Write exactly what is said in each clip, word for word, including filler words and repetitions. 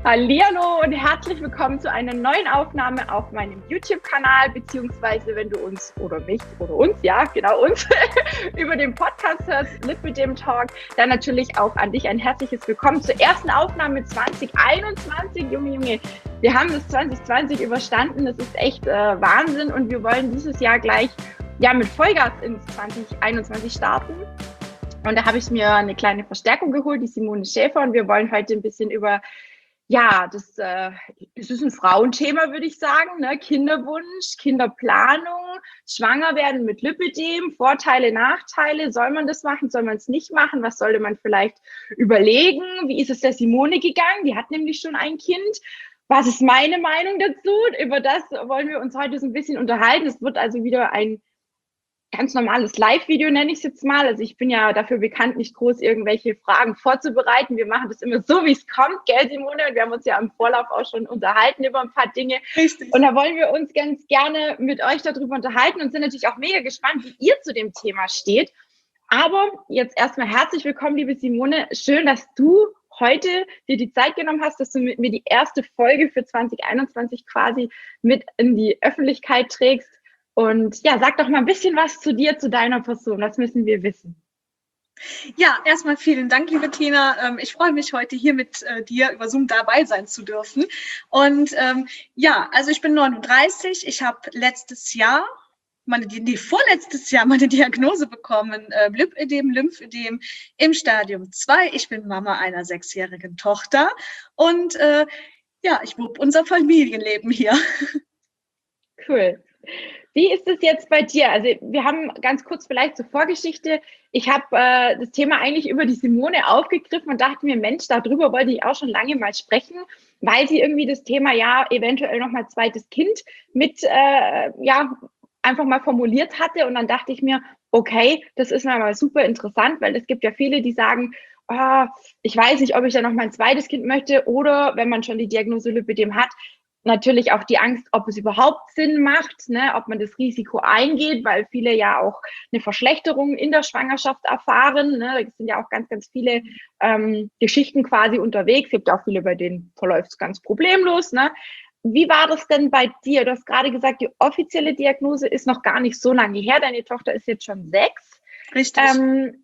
Hallihallo und herzlich willkommen zu einer neuen Aufnahme auf meinem YouTube-Kanal, beziehungsweise wenn du uns oder mich oder uns, ja, genau uns, über den Podcast hörst, Lipödem Talk, dann natürlich auch an dich ein herzliches Willkommen zur ersten Aufnahme zwanzig einundzwanzig. Junge, Junge, wir haben das zwanzig zwanzig überstanden, das ist echt äh, Wahnsinn und wir wollen dieses Jahr gleich ja, mit Vollgas ins zwanzig einundzwanzig starten. Und da habe ich mir eine kleine Verstärkung geholt, die Simone Schäfer, und wir wollen heute ein bisschen über Ja, das, äh, es ist ein Frauenthema, würde ich sagen, ne? Kinderwunsch, Kinderplanung, schwanger werden mit Lipödem, Vorteile, Nachteile. Soll man das machen? Soll man es nicht machen? Was sollte man vielleicht überlegen? Wie ist es der Simone gegangen? Die hat nämlich schon ein Kind. Was ist meine Meinung dazu? Über das wollen wir uns heute so ein bisschen unterhalten. Es wird also wieder ein ganz normales Live-Video, nenne ich es jetzt mal. Also ich bin ja dafür bekannt, nicht groß irgendwelche Fragen vorzubereiten. Wir machen das immer so, wie es kommt, gell, Simone? Und wir haben uns ja im Vorlauf auch schon unterhalten über ein paar Dinge. Richtig. Und da wollen wir uns ganz gerne mit euch darüber unterhalten und sind natürlich auch mega gespannt, wie ihr zu dem Thema steht. Aber jetzt erstmal herzlich willkommen, liebe Simone. Schön, dass du heute dir die Zeit genommen hast, dass du mit mir die erste Folge für zwanzig einundzwanzig quasi mit in die Öffentlichkeit trägst. Und ja, sag doch mal ein bisschen was zu dir, zu deiner Person. Was müssen wir wissen? Ja, erstmal vielen Dank, liebe Tina. Ich freue mich, heute hier mit dir über Zoom dabei sein zu dürfen. Und ähm, ja, also ich bin neununddreißig. Ich habe letztes Jahr, meine, die vorletztes Jahr meine Diagnose bekommen, äh, Lipödem, Lymphödem im Stadium zwei. Ich bin Mama einer sechsjährigen Tochter und äh, ja, ich wupp unser Familienleben hier. Cool. Wie ist es jetzt bei dir? Also wir haben ganz kurz vielleicht zur Vorgeschichte. Ich habe äh, das Thema eigentlich über die Simone aufgegriffen und dachte mir, Mensch, darüber wollte ich auch schon lange mal sprechen, weil sie irgendwie das Thema ja eventuell nochmal zweites Kind mit, äh, ja, einfach mal formuliert hatte. Und dann dachte ich mir, okay, das ist mal super interessant, weil es gibt ja viele, die sagen, oh, ich weiß nicht, ob ich da noch mal ein zweites Kind möchte, oder wenn man schon die Diagnose Lipödem hat, natürlich auch die Angst, ob es überhaupt Sinn macht, ne, ob man das Risiko eingeht, weil viele ja auch eine Verschlechterung in der Schwangerschaft erfahren. Ne. Da sind ja auch ganz, ganz viele ähm, Geschichten quasi unterwegs. Es gibt auch viele, bei denen verläuft es ganz problemlos. Ne. Wie war das denn bei dir? Du hast gerade gesagt, die offizielle Diagnose ist noch gar nicht so lange her. Deine Tochter ist jetzt schon sechs. Richtig. Ähm,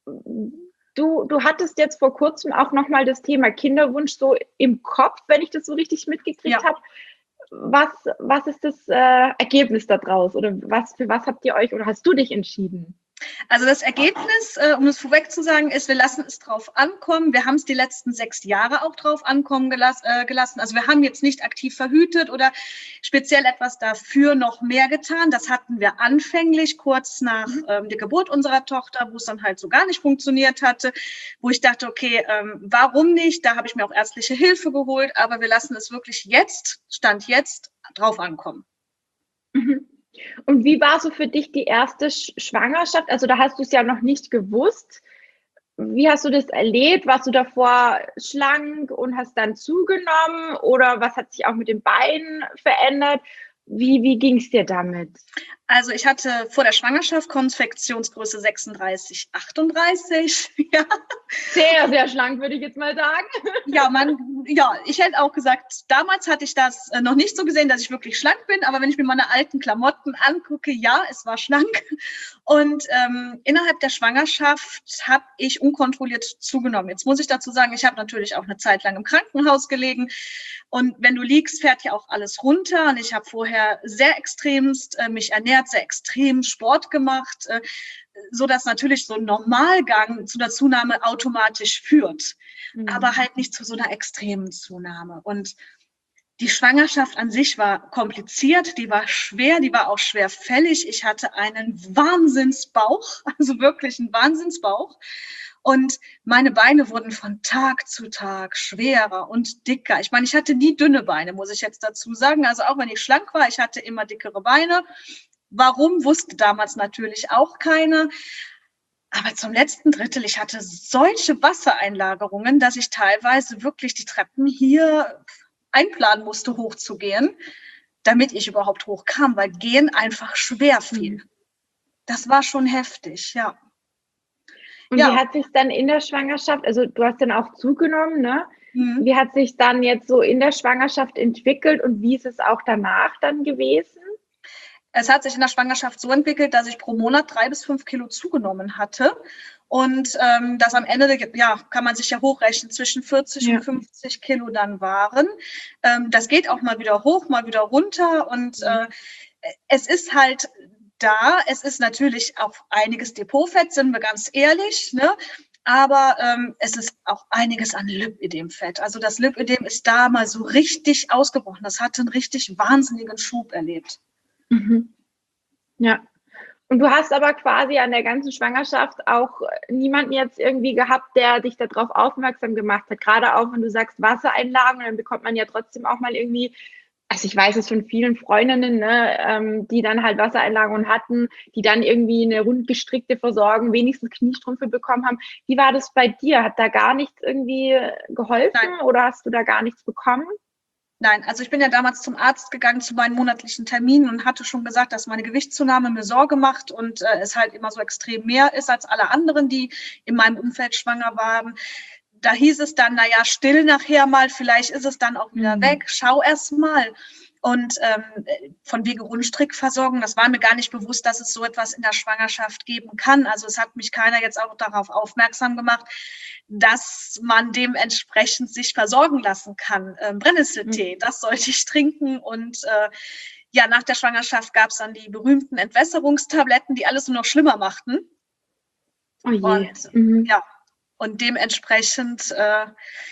Du, du hattest jetzt vor kurzem auch nochmal das Thema Kinderwunsch so im Kopf, wenn ich das so richtig mitgekriegt Ja. habe. Was, was ist das äh, Ergebnis daraus? Oder was, für was habt ihr euch oder hast du dich entschieden? Also das Ergebnis, äh, um es vorweg zu sagen, ist, wir lassen es drauf ankommen. Wir haben es die letzten sechs Jahre auch drauf ankommen gelass, äh, gelassen. Also wir haben jetzt nicht aktiv verhütet oder speziell etwas dafür noch mehr getan. Das hatten wir anfänglich, kurz nach ähm, der Geburt unserer Tochter, wo es dann halt so gar nicht funktioniert hatte, wo ich dachte, okay, ähm, warum nicht? Da habe ich mir auch ärztliche Hilfe geholt, aber wir lassen es wirklich jetzt, Stand jetzt, drauf ankommen. Mhm. Und wie war so für dich die erste Sch- Schwangerschaft? Also da hast du es ja noch nicht gewusst. Wie hast du das erlebt? Warst du davor schlank und hast dann zugenommen? Oder was hat sich auch mit den Beinen verändert? Wie, wie ging es dir damit? Also ich hatte vor der Schwangerschaft Konfektionsgröße sechsunddreißig, achtunddreißig. Ja. Sehr, sehr schlank, würde ich jetzt mal sagen. Ja, man, ja, ich hätte auch gesagt, damals hatte ich das noch nicht so gesehen, dass ich wirklich schlank bin, aber wenn ich mir meine alten Klamotten angucke, ja, es war schlank. Und ähm, innerhalb der Schwangerschaft habe ich unkontrolliert zugenommen. Jetzt muss ich dazu sagen, ich habe natürlich auch eine Zeit lang im Krankenhaus gelegen. Und wenn du liegst, fährt ja auch alles runter. Und ich habe vorher sehr extremst äh, mich ernährt, sehr extrem Sport gemacht, äh, so dass natürlich so ein Normalgang zu der Zunahme automatisch führt, mhm. aber halt nicht zu so einer extremen Zunahme. Und die Schwangerschaft an sich war kompliziert, die war schwer, die war auch schwerfällig. Ich hatte einen Wahnsinnsbauch, also wirklich einen Wahnsinnsbauch. Und meine Beine wurden von Tag zu Tag schwerer und dicker. Ich meine, ich hatte nie dünne Beine, muss ich jetzt dazu sagen. Also auch wenn ich schlank war, ich hatte immer dickere Beine. Warum, wusste damals natürlich auch keiner. Aber zum letzten Drittel, ich hatte solche Wassereinlagerungen, dass ich teilweise wirklich die Treppen hier einplanen musste, hochzugehen, damit ich überhaupt hochkam, weil Gehen einfach schwer fiel. Das war schon heftig, ja. Und ja. wie hat sich dann in der Schwangerschaft, also du hast dann auch zugenommen, ne? Mhm. Wie hat sich dann jetzt so in der Schwangerschaft entwickelt und wie ist es auch danach dann gewesen? Es hat sich in der Schwangerschaft so entwickelt, dass ich pro Monat drei bis fünf Kilo zugenommen hatte. Und ähm, das am Ende, ja, kann man sich ja hochrechnen, zwischen vierzig Ja. und fünfzig Kilo dann waren. Ähm, das geht auch mal wieder hoch, mal wieder runter. Und äh, es ist halt da, es ist natürlich auch einiges Depotfett, sind wir ganz ehrlich, ne? Aber ähm, es ist auch einiges an Lipödemfett. Also das Lipödem ist da mal so richtig ausgebrochen. Das hat einen richtig wahnsinnigen Schub erlebt. Mhm. Ja. Und du hast aber quasi an der ganzen Schwangerschaft auch niemanden jetzt irgendwie gehabt, der dich darauf aufmerksam gemacht hat. Gerade auch, wenn du sagst Wassereinlagerung, dann bekommt man ja trotzdem auch mal irgendwie, also ich weiß es von vielen Freundinnen, ne, ähm, die dann halt Wassereinlagerungen hatten, die dann irgendwie eine rundgestrickte Versorgung, wenigstens Kniestrümpfe bekommen haben. Wie war das bei dir? Hat da gar nichts irgendwie geholfen Nein. oder hast du da gar nichts bekommen? Nein, also ich bin ja damals zum Arzt gegangen zu meinen monatlichen Terminen und hatte schon gesagt, dass meine Gewichtszunahme mir Sorge macht und äh, es halt immer so extrem mehr ist als alle anderen, die in meinem Umfeld schwanger waren. Da hieß es dann, naja, still nachher mal, vielleicht ist es dann auch wieder Mhm. weg, schau erst mal. Und ähm, von wegen Rundstrickversorgung, das war mir gar nicht bewusst, dass es so etwas in der Schwangerschaft geben kann. Also es hat mich keiner jetzt auch darauf aufmerksam gemacht, dass man dementsprechend sich versorgen lassen kann. Ähm, Brennnesseltee, das sollte ich trinken. Und äh, ja, nach der Schwangerschaft gab es dann die berühmten Entwässerungstabletten, die alles nur noch schlimmer machten. Oh je. Und Mhm. ja, und dementsprechend äh,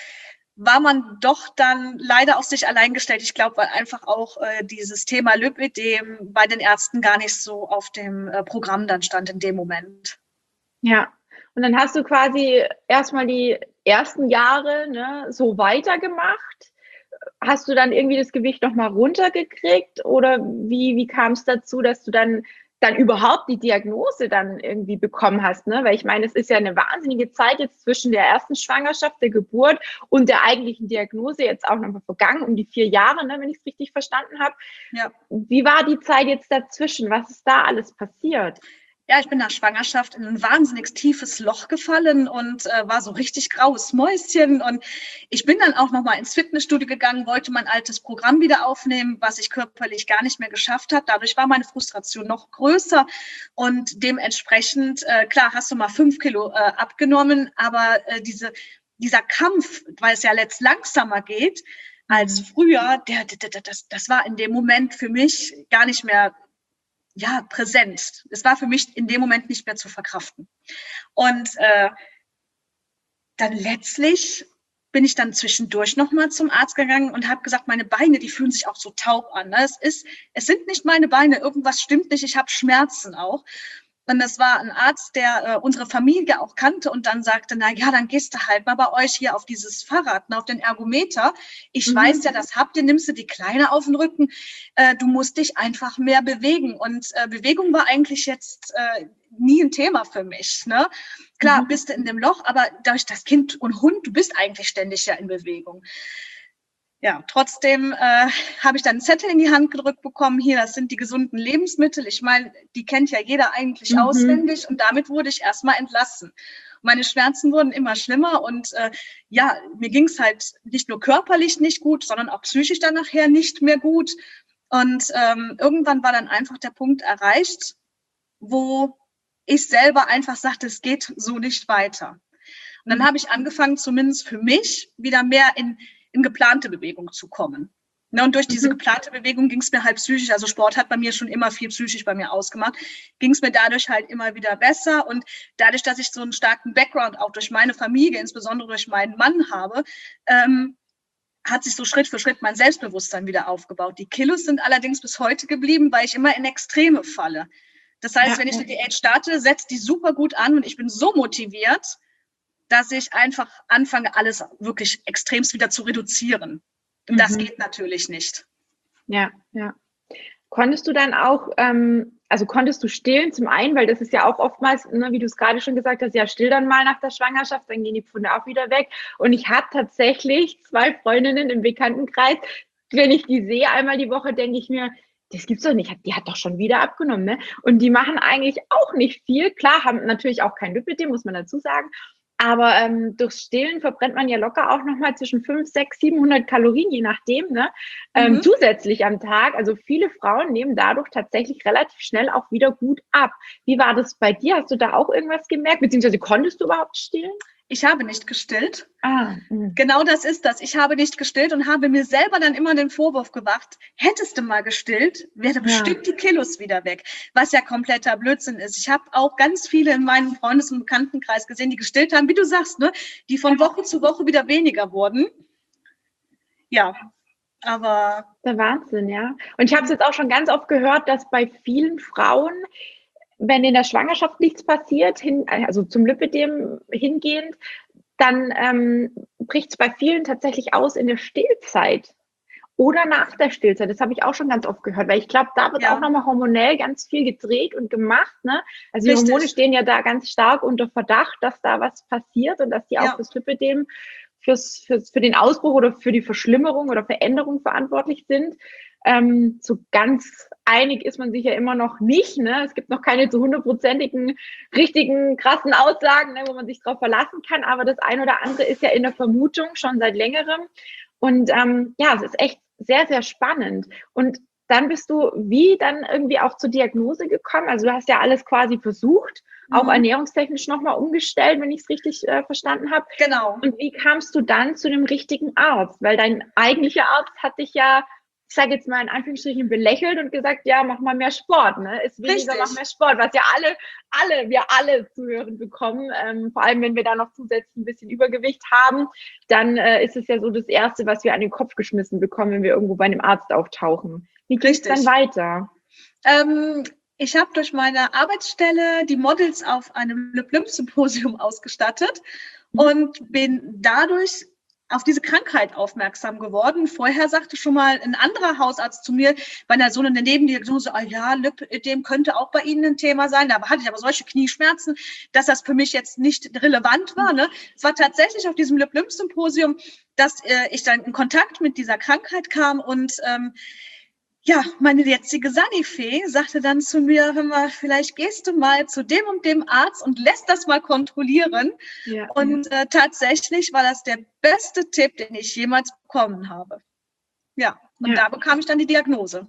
war man doch dann leider auf sich allein gestellt. Ich glaube, weil einfach auch äh, dieses Thema Lipödem bei den Ärzten gar nicht so auf dem äh, Programm dann stand in dem Moment. Ja, und dann hast du quasi erstmal die ersten Jahre, ne, so weitergemacht. Hast du dann irgendwie das Gewicht noch mal runtergekriegt oder wie wie kam es dazu, dass du dann dann überhaupt die Diagnose dann irgendwie bekommen hast, ne? Weil ich meine, es ist ja eine wahnsinnige Zeit jetzt zwischen der ersten Schwangerschaft, der Geburt und der eigentlichen Diagnose jetzt auch noch mal vergangen, um die vier Jahre, ne, wenn ich es richtig verstanden habe. Ja. Wie war die Zeit jetzt dazwischen? Was ist da alles passiert? Ja, ich bin nach Schwangerschaft in ein wahnsinnig tiefes Loch gefallen und äh, war so richtig graues Mäuschen. Und ich bin dann auch noch mal ins Fitnessstudio gegangen, wollte mein altes Programm wieder aufnehmen, was ich körperlich gar nicht mehr geschafft habe. Dadurch war meine Frustration noch größer und dementsprechend, äh, klar, hast du mal fünf Kilo äh, abgenommen, aber äh, diese, dieser Kampf, weil es ja jetzt langsamer geht als früher, der, der, der, das, das war in dem Moment für mich gar nicht mehr ja, präsent. Es war für mich in dem Moment nicht mehr zu verkraften. Und äh, dann letztlich bin ich dann zwischendurch nochmal zum Arzt gegangen und habe gesagt, meine Beine, die fühlen sich auch so taub an. Ne? Es ist, es sind nicht meine Beine, irgendwas stimmt nicht, ich habe Schmerzen auch. Und das war ein Arzt, der äh, unsere Familie auch kannte und dann sagte, na ja, dann gehst du halt mal bei euch hier auf dieses Fahrrad, ne, auf den Ergometer. Ich mhm. weiß ja, das habt ihr, nimmst du die Kleine auf den Rücken. Äh, du musst dich einfach mehr bewegen. Und äh, Bewegung war eigentlich jetzt äh, nie ein Thema für mich. Ne? Klar, mhm. bist du in dem Loch, aber durch das Kind und Hund, du bist eigentlich ständig ja in Bewegung. Ja, trotzdem äh, habe ich dann einen Zettel in die Hand gedrückt bekommen. Hier, das sind die gesunden Lebensmittel. Ich meine, die kennt ja jeder eigentlich mhm. auswendig. Und damit wurde ich erstmal entlassen. Meine Schmerzen wurden immer schlimmer. Und äh, ja, mir ging es halt nicht nur körperlich nicht gut, sondern auch psychisch dann nachher nicht mehr gut. Und ähm, irgendwann war dann einfach der Punkt erreicht, wo ich selber einfach sagte, es geht so nicht weiter. Und dann mhm. habe ich angefangen, zumindest für mich, wieder mehr in in geplante Bewegung zu kommen. Ne, und durch diese mhm. geplante Bewegung ging es mir halt psychisch, also Sport hat bei mir schon immer viel psychisch bei mir ausgemacht, ging es mir dadurch halt immer wieder besser. Und dadurch, dass ich so einen starken Background auch durch meine Familie, insbesondere durch meinen Mann habe, ähm, hat sich so Schritt für Schritt mein Selbstbewusstsein wieder aufgebaut. Die Kilos sind allerdings bis heute geblieben, weil ich immer in Extreme falle. Das heißt, ja, wenn ich eine Diät starte, setzt die super gut an und ich bin so motiviert, dass ich einfach anfange, alles wirklich extremst wieder zu reduzieren. Und mhm. das geht natürlich nicht. Ja, ja. Konntest du dann auch, ähm, also konntest du stillen zum einen, weil das ist ja auch oftmals, ne, wie du es gerade schon gesagt hast, ja, still dann mal nach der Schwangerschaft, dann gehen die Pfunde auch wieder weg. Und ich habe tatsächlich zwei Freundinnen im Bekanntenkreis, wenn ich die sehe einmal die Woche, denke ich mir, das gibt's doch nicht, die hat doch schon wieder abgenommen, ne? Und die machen eigentlich auch nicht viel. Klar, haben natürlich auch kein Lipödem, muss man dazu sagen. Aber ähm, durchs Stillen verbrennt man ja locker auch nochmal zwischen fünfhundert, sechshundert, siebenhundert Kalorien, je nachdem, ne? Ähm, Mhm. zusätzlich am Tag. Also viele Frauen nehmen dadurch tatsächlich relativ schnell auch wieder gut ab. Wie war das bei dir? Hast du da auch irgendwas gemerkt? Beziehungsweise konntest du überhaupt stillen? Ich habe nicht gestillt. Ah, mh. Genau das ist das. Ich habe nicht gestillt und habe mir selber dann immer den Vorwurf gemacht, hättest du mal gestillt, wäre Ja. bestimmt die Kilos wieder weg, was ja kompletter Blödsinn ist. Ich habe auch ganz viele in meinem Freundes- und Bekanntenkreis gesehen, die gestillt haben, wie du sagst, ne, die von Woche zu Woche wieder weniger wurden. Ja, aber Der Wahnsinn, ja. Und ich habe es jetzt auch schon ganz oft gehört, dass bei vielen Frauen, wenn in der Schwangerschaft nichts passiert, hin, also zum Lipödem hingehend, dann ähm, bricht es bei vielen tatsächlich aus in der Stillzeit oder nach der Stillzeit. Das habe ich auch schon ganz oft gehört, weil ich glaube, da wird ja, auch nochmal hormonell ganz viel gedreht und gemacht. Ne? Also die richtig. Hormone stehen ja da ganz stark unter Verdacht, dass da was passiert und dass die auch Ja. fürs Lipödem, fürs, fürs, für den Ausbruch oder für die Verschlimmerung oder Veränderung verantwortlich sind. Ähm, so ganz einig ist man sich ja immer noch nicht. Ne? Es gibt noch keine zu hundertprozentigen, richtigen, krassen Aussagen, ne, wo man sich drauf verlassen kann. Aber das eine oder andere ist ja in der Vermutung schon seit längerem. Und ähm, ja, es ist echt sehr, sehr spannend. Und dann bist du wie dann irgendwie auch zur Diagnose gekommen? Also du hast ja alles quasi versucht, auch Mhm. ernährungstechnisch nochmal umgestellt, wenn ich es richtig äh, verstanden habe. Genau. Und wie kamst du dann zu dem richtigen Arzt? Weil dein eigentlicher Arzt hat dich ja, ich sage jetzt mal in Anführungsstrichen, belächelt und gesagt, ja, mach mal mehr Sport, ne? Ist weniger, Richtig. mach mehr Sport, was ja alle, alle, wir alle zu hören bekommen. Ähm, vor allem, wenn wir da noch zusätzlich ein bisschen Übergewicht haben, dann äh, ist es ja so das Erste, was wir an den Kopf geschmissen bekommen, wenn wir irgendwo bei einem Arzt auftauchen. Wie ging es dann weiter? Ähm, ich habe durch meine Arbeitsstelle die Models auf einem Lip-Lymph-Symposium ausgestattet Mhm. und bin dadurch auf diese Krankheit aufmerksam geworden. Vorher sagte schon mal ein anderer Hausarzt zu mir bei einer so einer Nebendiagnose, ah ja, Lipödem könnte auch bei Ihnen ein Thema sein. Da hatte ich aber solche Knieschmerzen, dass das für mich jetzt nicht relevant war. Ne? Es war tatsächlich auf diesem Lip-Lymph-Symposium, dass äh, ich dann in Kontakt mit dieser Krankheit kam und ähm, ja, meine jetzige Sanifee sagte dann zu mir, hör mal, vielleicht gehst du mal zu dem und dem Arzt und lässt das mal kontrollieren. Ja. Und äh, tatsächlich war das der beste Tipp, den ich jemals bekommen habe. Ja, und Ja. da bekam ich dann die Diagnose.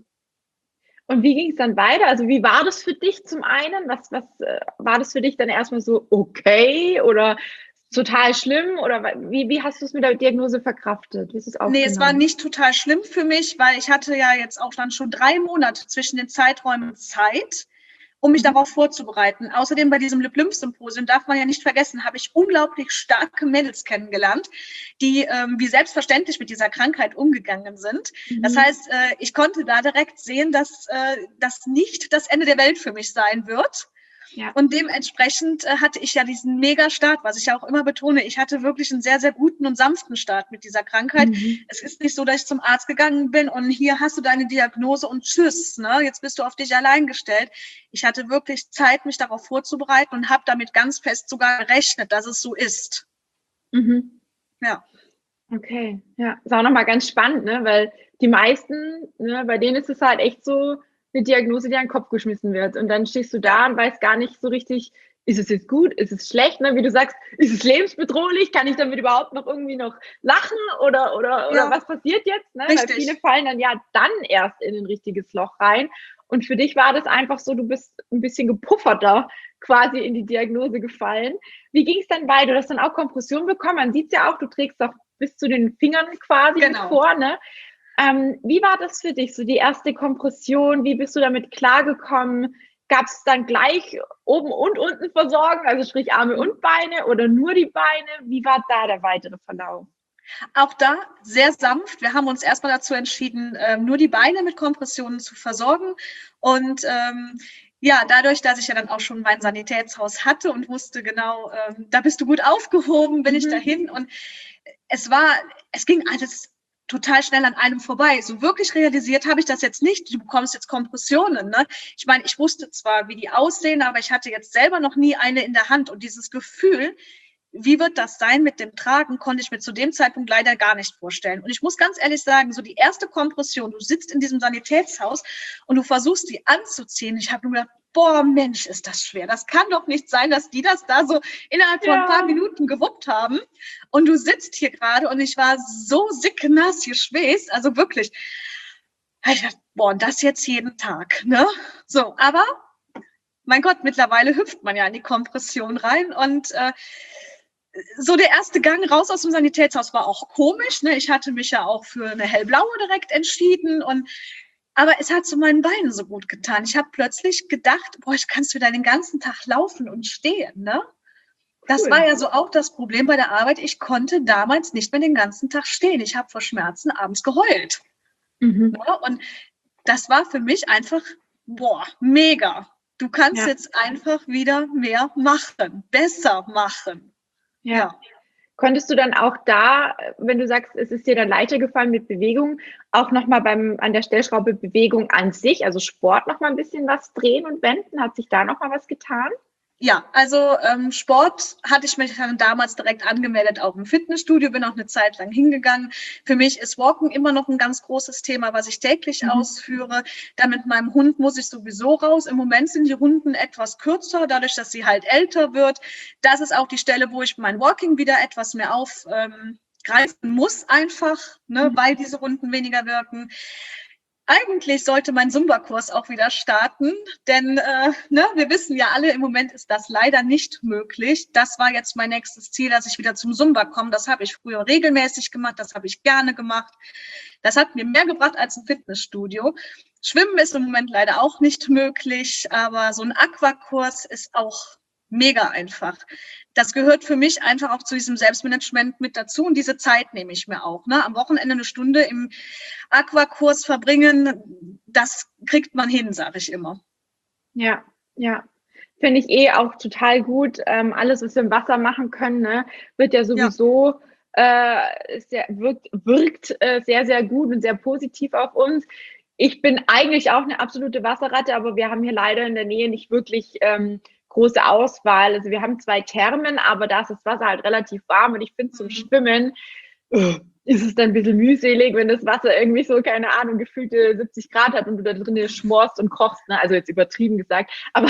Und wie ging es dann weiter? Also wie war das für dich zum einen? Was, was äh, war das für dich dann erstmal so okay oder total schlimm? Oder wie, wie hast du es mit der Diagnose verkraftet? Wie ist es Nee, es war aufgenommen? nicht total schlimm für mich, weil ich hatte ja jetzt auch dann schon drei Monate zwischen den Zeiträumen Zeit, um mich Mhm. darauf vorzubereiten. Außerdem bei diesem Lip-Lymph-Symposium, darf man ja nicht vergessen, habe ich unglaublich starke Mädels kennengelernt, die ähm, wie selbstverständlich mit dieser Krankheit umgegangen sind. Mhm. Das heißt, äh, ich konnte da direkt sehen, dass äh, das nicht das Ende der Welt für mich sein wird. Ja. Und dementsprechend äh, hatte ich ja diesen Mega-Start, was ich ja auch immer betone. Ich hatte wirklich einen sehr, sehr guten und sanften Start mit dieser Krankheit. Mhm. Es ist nicht so, dass ich zum Arzt gegangen bin und hier hast du deine Diagnose und tschüss, ne? Jetzt bist du auf dich allein gestellt. Ich hatte wirklich Zeit, mich darauf vorzubereiten und habe damit ganz fest sogar gerechnet, dass es so ist. Mhm. Ja. Okay, ja, ist auch nochmal ganz spannend, ne? Weil die meisten, ne, bei denen ist es halt echt so eine Diagnose, die an den Kopf geschmissen wird. Und dann stehst du da und weißt gar nicht so richtig, ist es jetzt gut, ist es schlecht, ne? Wie du sagst, ist es lebensbedrohlich, kann ich damit überhaupt noch irgendwie noch lachen oder, oder, oder Ja. was passiert jetzt? Ne? Richtig. Weil viele fallen dann ja dann erst in ein richtiges Loch rein. Und für dich war das einfach so, du bist ein bisschen gepufferter quasi in die Diagnose gefallen. Wie ging es dann weiter? Du hast dann auch Kompression bekommen. Man sieht es ja auch, du trägst auch bis zu den Fingern quasi Genau. vor. Ne? Ähm, wie war das für dich, so die erste Kompression? Wie bist du damit klargekommen? Gab es dann gleich oben und unten Versorgung, also sprich Arme und Beine oder nur die Beine? Wie war da der weitere Verlauf? Auch da sehr sanft. Wir haben uns erstmal dazu entschieden, ähm, nur die Beine mit Kompressionen zu versorgen. Und ähm, ja, dadurch, dass ich ja dann auch schon mein Sanitätshaus hatte und wusste genau, ähm, da bist du gut aufgehoben, bin Mhm. ich dahin. Und es war, es ging alles total schnell an einem vorbei. So wirklich realisiert habe ich das jetzt nicht. Du bekommst jetzt Kompressionen. Ne? Ich meine, ich wusste zwar, wie die aussehen, aber ich hatte jetzt selber noch nie eine in der Hand. Und dieses Gefühl, wie wird das sein mit dem Tragen, konnte ich mir zu dem Zeitpunkt leider gar nicht vorstellen. Und ich muss ganz ehrlich sagen, so die erste Kompression, du sitzt in diesem Sanitätshaus und du versuchst, die anzuziehen. Ich habe nur gedacht, boah, Mensch, ist das schwer. Das kann doch nicht sein, dass die das da so innerhalb von ja. ein paar Minuten gewuppt haben. Und du sitzt hier gerade und ich war so sicknass geschwäßt, also wirklich. Ich dachte, boah, und das jetzt jeden Tag, ne? So, aber mein Gott, mittlerweile hüpft man ja in die Kompression rein und äh, so der erste Gang raus aus dem Sanitätshaus war auch komisch, ne? Ich hatte mich ja auch für eine hellblaue direkt entschieden und aber es hat so meinen Beinen so gut getan. Ich habe plötzlich gedacht, boah, ich kannst wieder den ganzen Tag laufen und stehen, ne? Das cool. war ja so auch das Problem bei der Arbeit. Ich konnte damals nicht mehr den ganzen Tag stehen. Ich habe vor Schmerzen abends geheult. Mhm. Ja, und das war für mich einfach, boah, mega. Du kannst ja. jetzt einfach wieder mehr machen, besser machen. Ja. ja. Konntest du dann auch da, wenn du sagst, es ist dir dann leichter gefallen mit Bewegung, auch nochmal beim an der Stellschraube Bewegung an sich, also Sport nochmal ein bisschen was drehen und wenden? Hat sich da nochmal was getan? Ja, also ähm, Sport hatte ich mich dann damals direkt angemeldet, auch im Fitnessstudio, bin auch eine Zeit lang hingegangen. Für mich ist Walken immer noch ein ganz großes Thema, was ich täglich mhm. ausführe. Dann mit meinem Hund muss ich sowieso raus. Im Moment sind die Runden etwas kürzer, dadurch, dass sie halt älter wird. Das ist auch die Stelle, wo ich mein Walking wieder etwas mehr aufgreifen ähm, muss einfach, ne, mhm. weil diese Runden weniger wirken. Eigentlich sollte mein Zumba-Kurs auch wieder starten, denn äh, ne, wir wissen ja alle, im Moment ist das leider nicht möglich. Das war jetzt mein nächstes Ziel, dass ich wieder zum Zumba komme. Das habe ich früher regelmäßig gemacht, das habe ich gerne gemacht. Das hat mir mehr gebracht als ein Fitnessstudio. Schwimmen ist im Moment leider auch nicht möglich, aber so ein Aquakurs ist auch mega einfach. Das gehört für mich einfach auch zu diesem Selbstmanagement mit dazu und diese Zeit nehme ich mir auch. Ne? Am Wochenende eine Stunde im Aquakurs verbringen, das kriegt man hin, sage ich immer. Ja, ja. Finde ich eh auch total gut. Ähm, alles, was wir im Wasser machen können, ne, wird ja sowieso ja. Äh, sehr, wirkt, wirkt äh, sehr, sehr gut und sehr positiv auf uns. Ich bin eigentlich auch eine absolute Wasserratte, aber wir haben hier leider in der Nähe nicht wirklich ähm, große Auswahl. Also wir haben zwei Thermen, aber da ist das Wasser halt relativ warm und ich finde zum Schwimmen uh, ist es dann ein bisschen mühselig, wenn das Wasser irgendwie so, keine Ahnung, gefühlte siebzig Grad hat und du da drin schmorst und kochst, ne? Also jetzt übertrieben gesagt, aber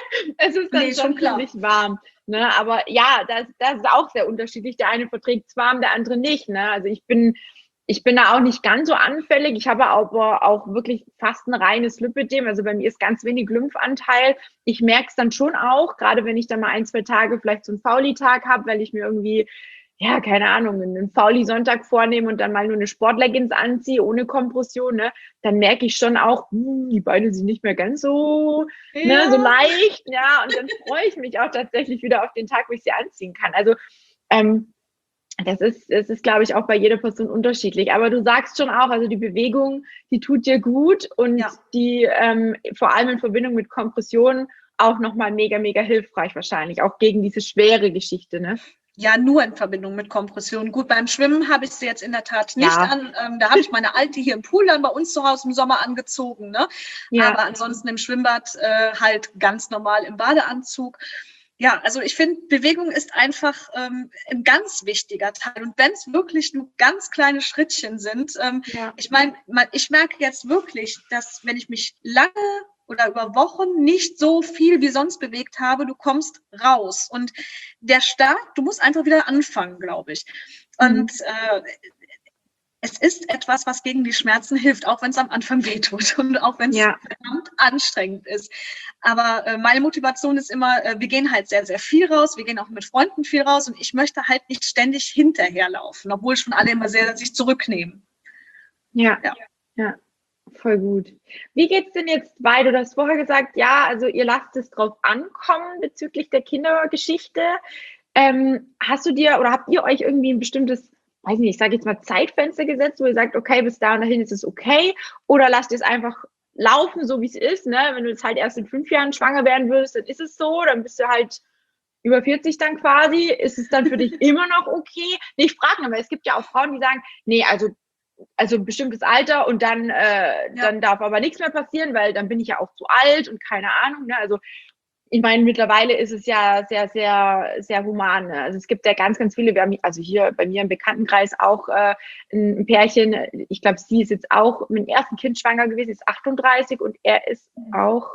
es ist dann nee, schon ziemlich warm. Ne? Aber ja, das, das ist auch sehr unterschiedlich. Der eine verträgt es warm, der andere nicht. Ne? Also ich bin Ich bin da auch nicht ganz so anfällig. Ich habe aber auch wirklich fast ein reines Lipödem. Also bei mir ist ganz wenig Lymphanteil. Ich merke es dann schon auch, gerade wenn ich dann mal ein, zwei Tage vielleicht so einen Fauli-Tag habe, weil ich mir irgendwie, ja, keine Ahnung, einen Fauli-Sonntag vornehme und dann mal nur eine Sportleggings anziehe, ohne Kompression, ne, dann merke ich schon auch, hm, die Beine sind nicht mehr ganz so, ja. ne, so leicht. Ja, und dann freue ich mich auch tatsächlich wieder auf den Tag, wo ich sie anziehen kann. Also, ähm, Das ist, das ist, glaube ich, auch bei jeder Person unterschiedlich. Aber du sagst schon auch, also die Bewegung, die tut dir gut und ja. die ähm, vor allem in Verbindung mit Kompressionen auch nochmal mega, mega hilfreich wahrscheinlich, auch gegen diese schwere Geschichte, ne? Ja, nur in Verbindung mit Kompressionen. Gut, beim Schwimmen habe ich sie jetzt in der Tat nicht ja. an. Ähm, da habe ich meine alte hier im Pool dann bei uns zu Hause im Sommer angezogen, ne? Ja. Aber ansonsten im Schwimmbad äh, halt ganz normal im Badeanzug. Ja, also ich finde, Bewegung ist einfach ähm, ein ganz wichtiger Teil. Und wenn es wirklich nur ganz kleine Schrittchen sind, ähm, ja. ich meine, ich merke jetzt wirklich, dass wenn ich mich lange oder über Wochen nicht so viel wie sonst bewegt habe, du kommst raus. Und der Start, du musst einfach wieder anfangen, glaube ich. Und mhm. äh, es ist etwas, was gegen die Schmerzen hilft, auch wenn es am Anfang wehtut und auch wenn es ja. verdammt anstrengend ist. Aber äh, meine Motivation ist immer, äh, wir gehen halt sehr, sehr viel raus, wir gehen auch mit Freunden viel raus und ich möchte halt nicht ständig hinterherlaufen, obwohl schon alle immer sehr sich zurücknehmen. Ja, ja, ja, voll gut. Wie geht's denn jetzt weiter? Du hast vorher gesagt, ja, also ihr lasst es drauf ankommen bezüglich der Kindergeschichte. Ähm, hast du dir oder habt ihr euch irgendwie ein bestimmtes, weiß nicht, ich sage jetzt mal Zeitfenster gesetzt, wo ihr sagt, okay, bis da und dahin ist es okay, oder lasst ihr es einfach laufen, so wie es ist, ne? Wenn du jetzt halt erst in fünf Jahren schwanger werden würdest, dann ist es so, dann bist du halt über vierzig dann quasi, ist es dann für dich immer noch okay? Nee, ich frage aber, es gibt ja auch Frauen, die sagen, nee, also also ein bestimmtes Alter und dann äh, ja. dann darf aber nichts mehr passieren, weil dann bin ich ja auch zu alt und keine Ahnung, ne? Also ich meine, mittlerweile ist es ja sehr, sehr, sehr human. Ne? Also es gibt ja ganz, ganz viele, wir haben also hier bei mir im Bekanntenkreis auch äh, ein Pärchen, ich glaube, sie ist jetzt auch mit dem ersten Kind schwanger gewesen, ist achtunddreißig und er ist auch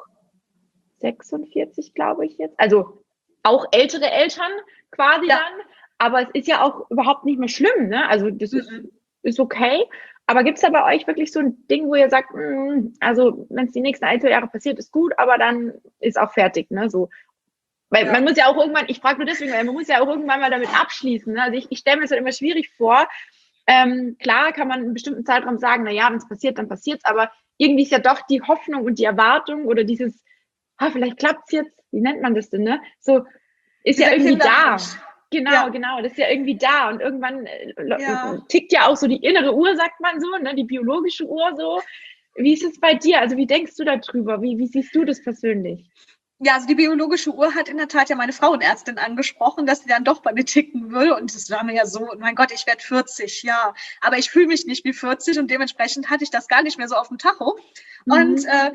sechsundvierzig, glaube ich jetzt. Also auch ältere Eltern quasi ja. dann, aber es ist ja auch überhaupt nicht mehr schlimm, ne? Also das mhm. ist, ist okay. Aber gibt es da bei euch wirklich so ein Ding, wo ihr sagt, mh, also wenn es die nächsten ein, zwei Jahre passiert, ist gut, aber dann ist auch fertig, ne? So. Weil ja. man muss ja auch irgendwann, ich frage nur deswegen, weil man muss ja auch irgendwann mal damit abschließen. Ne? Also ich, ich stelle mir das halt immer schwierig vor. Ähm, klar kann man in einem bestimmten Zeitraum sagen, na ja, wenn es passiert, dann passiert es, aber irgendwie ist ja doch die Hoffnung und die Erwartung oder dieses, ah, vielleicht klappt es jetzt, wie nennt man das denn, ne? So, ist Dieser ja irgendwie da. Genau, ja. genau, das ist ja irgendwie da und irgendwann äh, ja. tickt ja auch so die innere Uhr, sagt man so, ne, die biologische Uhr so. Wie ist es bei dir? Also wie denkst du darüber? Wie, wie siehst du das persönlich? Ja, also die biologische Uhr hat in der Tat ja meine Frauenärztin angesprochen, dass sie dann doch bei mir ticken will und das war mir ja so, mein Gott, ich werde vierzig, ja, aber ich fühle mich nicht wie vierzig und dementsprechend hatte ich das gar nicht mehr so auf dem Tacho mhm. und äh,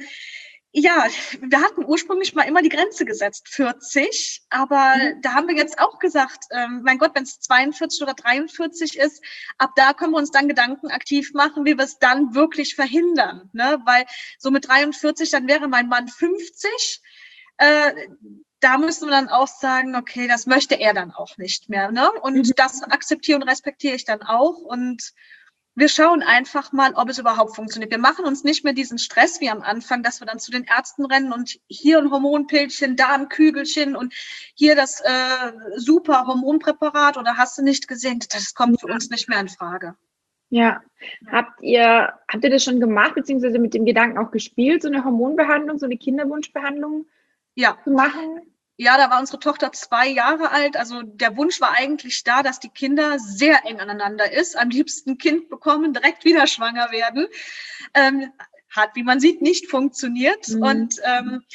ja, wir hatten ursprünglich mal immer die Grenze gesetzt, vierzig, aber mhm. da haben wir jetzt auch gesagt, ähm, mein Gott, wenn es zweiundvierzig oder dreiundvierzig ist, ab da können wir uns dann Gedanken aktiv machen, wie wir es dann wirklich verhindern, ne? Weil so mit dreiundvierzig, dann wäre mein Mann fünfzig, äh, da müssen wir dann auch sagen, okay, das möchte er dann auch nicht mehr, ne? Und mhm. das akzeptiere und respektiere ich dann auch und wir schauen einfach mal, ob es überhaupt funktioniert. Wir machen uns nicht mehr diesen Stress wie am Anfang, dass wir dann zu den Ärzten rennen und hier ein Hormonpillchen, da ein Kügelchen und hier das äh, super Hormonpräparat oder hast du nicht gesehen? Das kommt für uns nicht mehr in Frage. Ja. Habt ihr, habt ihr das schon gemacht, beziehungsweise mit dem Gedanken auch gespielt, so eine Hormonbehandlung, so eine Kinderwunschbehandlung ja. zu machen? Ja, da war unsere Tochter zwei Jahre alt. Also der Wunsch war eigentlich da, dass die Kinder sehr eng aneinander ist. Am liebsten Kind bekommen, direkt wieder schwanger werden. Ähm, hat, wie man sieht, nicht funktioniert. Mhm. Und ähm,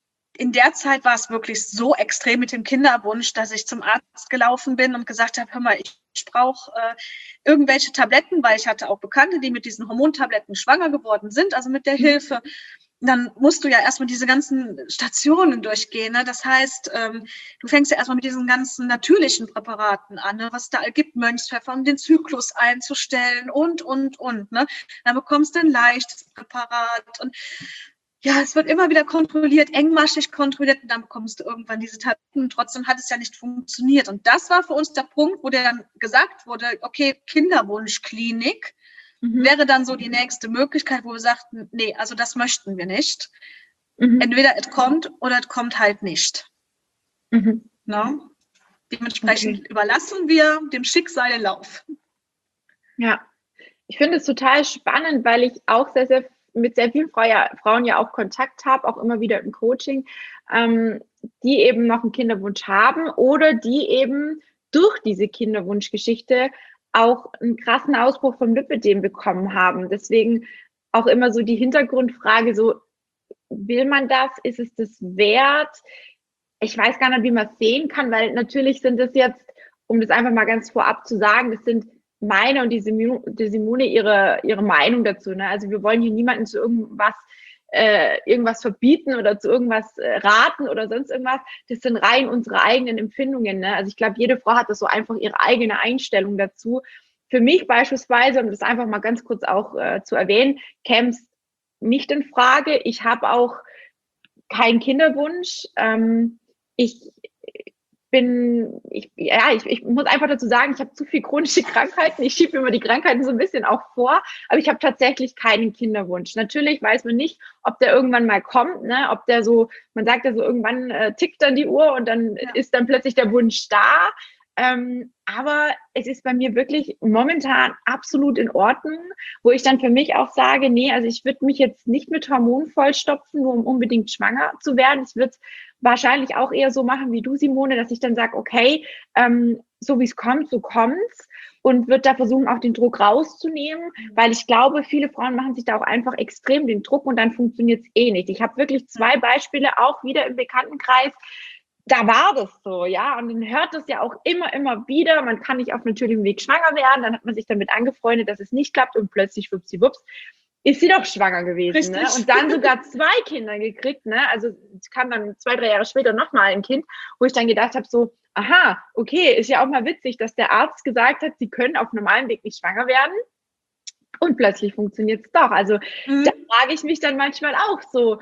in der Zeit war es wirklich so extrem mit dem Kinderwunsch, dass ich zum Arzt gelaufen bin und gesagt habe, hör mal, ich, ich brauche äh, irgendwelche Tabletten, weil ich hatte auch Bekannte, die mit diesen Hormontabletten schwanger geworden sind, also mit der Hilfe. Dann musst du ja erstmal diese ganzen Stationen durchgehen. Ne? Das heißt, ähm, du fängst ja erstmal mit diesen ganzen natürlichen Präparaten an, ne? Was da gibt, Mönchspfeffer, um den Zyklus einzustellen und, und, und. Ne? Dann bekommst du ein leichtes Präparat und ja, es wird immer wieder kontrolliert, engmaschig kontrolliert und dann bekommst du irgendwann diese Tabletten. Trotzdem hat es ja nicht funktioniert. Und das war für uns der Punkt, wo dann gesagt wurde, okay, Kinderwunschklinik, Mhm. wäre dann so die nächste Möglichkeit, wo wir sagten, nee, also das möchten wir nicht. Mhm. Entweder es kommt oder es kommt halt nicht. Mhm. No? Dementsprechend okay. überlassen wir dem Schicksal den Lauf. Ja, ich finde es total spannend, weil ich auch sehr, sehr mit sehr vielen Frau ja, Frauen ja auch Kontakt habe, auch immer wieder im Coaching, ähm, die eben noch einen Kinderwunsch haben oder die eben durch diese Kinderwunschgeschichte auch einen krassen Ausbruch vom Lipödem bekommen haben. Deswegen auch immer so die Hintergrundfrage, so will man das? Ist es das wert? Ich weiß gar nicht, wie man es sehen kann, weil natürlich sind das jetzt, um das einfach mal ganz vorab zu sagen, das sind meine und die Simone, die Simone ihre, ihre Meinung dazu. Ne? Also wir wollen hier niemanden zu irgendwas Äh, irgendwas verbieten oder zu irgendwas äh, raten oder sonst irgendwas. Das sind rein unsere eigenen Empfindungen. Ne? Also ich glaube, jede Frau hat das so einfach ihre eigene Einstellung dazu. Für mich beispielsweise, um das einfach mal ganz kurz auch äh, zu erwähnen, käme es nicht in Frage. Ich habe auch keinen Kinderwunsch. Ähm, ich bin, ich, ja, ich, ich muss einfach dazu sagen, ich habe zu viel chronische Krankheiten. Ich schiebe immer die Krankheiten so ein bisschen auch vor, aber ich habe tatsächlich keinen Kinderwunsch. Natürlich weiß man nicht, ob der irgendwann mal kommt, ne? Ob der so, man sagt ja so, irgendwann äh, tickt dann die Uhr und dann ja. ist dann plötzlich der Wunsch da. Ähm, aber es ist bei mir wirklich momentan absolut in Ordnung, wo ich dann für mich auch sage, nee, also ich würde mich jetzt nicht mit Hormonen vollstopfen, nur um unbedingt schwanger zu werden. Ich würde es wahrscheinlich auch eher so machen wie du, Simone, dass ich dann sage, okay, ähm, so wie es kommt, so kommt's und würde da versuchen, auch den Druck rauszunehmen, weil ich glaube, viele Frauen machen sich da auch einfach extrem den Druck und dann funktioniert es eh nicht. Ich habe wirklich zwei Beispiele auch wieder im Bekanntenkreis, da war das so, ja, und man hört das ja auch immer, immer wieder, man kann nicht auf natürlichem Weg schwanger werden, dann hat man sich damit angefreundet, dass es nicht klappt und plötzlich schwuppsiwupps ist sie doch schwanger gewesen, ne? Richtig. Und dann sogar zwei Kinder gekriegt, ne? Also es kam dann zwei, drei Jahre später nochmal ein Kind, wo ich dann gedacht habe, so, aha, okay, ist ja auch mal witzig, dass der Arzt gesagt hat, sie können auf normalem Weg nicht schwanger werden. Und plötzlich funktioniert es doch. Also Mhm. da frage ich mich dann manchmal auch so,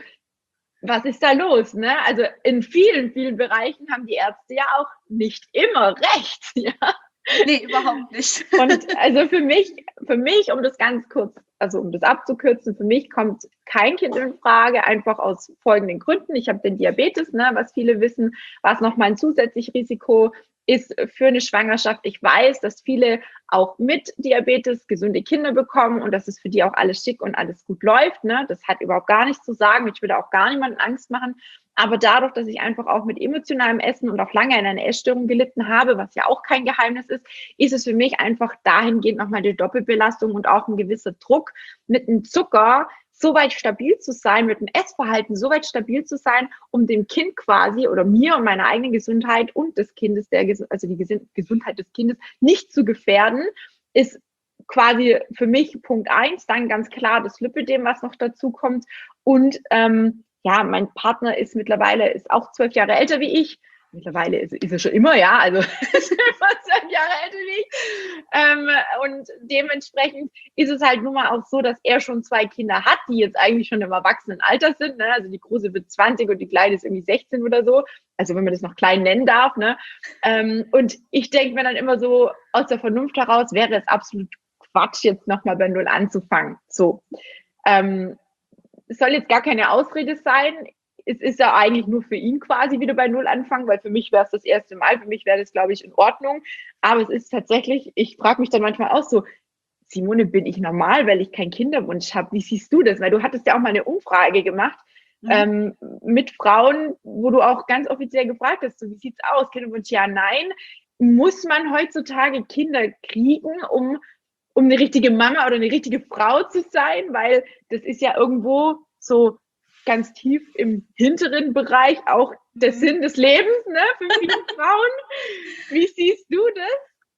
was ist da los? Ne? Also in vielen, vielen Bereichen haben die Ärzte ja auch nicht immer recht. Ja? Nee, überhaupt nicht. Und also für mich, für mich, um das ganz kurz, also um das abzukürzen, für mich kommt kein Kind in Frage, einfach aus folgenden Gründen. Ich habe den Diabetes, ne, was viele wissen, was nochmal ein zusätzliches Risiko ist für eine Schwangerschaft. Ich weiß, dass viele auch mit Diabetes gesunde Kinder bekommen und dass es für die auch alles schick und alles gut läuft. Ne? Das hat überhaupt gar nichts zu sagen. Ich will da auch gar niemandem Angst machen. Aber dadurch, dass ich einfach auch mit emotionalem Essen und auch lange in einer Essstörung gelitten habe, was ja auch kein Geheimnis ist, ist es für mich einfach dahingehend nochmal die Doppelbelastung und auch ein gewisser Druck, mit dem Zucker so weit stabil zu sein, mit dem Essverhalten so weit stabil zu sein, um dem Kind quasi oder mir und meiner eigenen Gesundheit und des Kindes, der, also die Gesundheit des Kindes nicht zu gefährden, ist quasi für mich Punkt eins. Dann ganz klar das Lipödem, was noch dazu kommt. Und ähm, ja, mein Partner ist mittlerweile, ist auch zwölf Jahre älter wie ich. Mittlerweile ist, ist er schon immer, ja, also ist immer zwölf Jahre älter wie ich. Ähm, und dementsprechend ist es halt nun mal auch so, dass er schon zwei Kinder hat, die jetzt eigentlich schon im Erwachsenenalter sind. Ne? Also die Große wird zwanzig und die Kleine ist irgendwie sechzehn oder so. Also wenn man das noch klein nennen darf. Ne? Ähm, und ich denke mir dann immer so, aus der Vernunft heraus wäre es absolut Quatsch, jetzt nochmal bei Null anzufangen. So. Ähm, es soll jetzt gar keine Ausrede sein. Es ist ja eigentlich nur für ihn quasi wieder bei Null anfangen, weil für mich wäre es das erste Mal. Für mich wäre das, glaube ich, in Ordnung. Aber es ist tatsächlich, ich frage mich dann manchmal auch so, Simone, bin ich normal, weil ich keinen Kinderwunsch habe? Wie siehst du das? Weil du hattest ja auch mal eine Umfrage gemacht mhm. ähm, mit Frauen, wo du auch ganz offiziell gefragt hast, so, wie sieht's aus? Kinderwunsch, ja, nein. Muss man heutzutage Kinder kriegen, um um eine richtige Mama oder eine richtige Frau zu sein, weil das ist ja irgendwo so ganz tief im hinteren Bereich auch der Sinn des Lebens, ne, für viele Frauen. Wie siehst du das?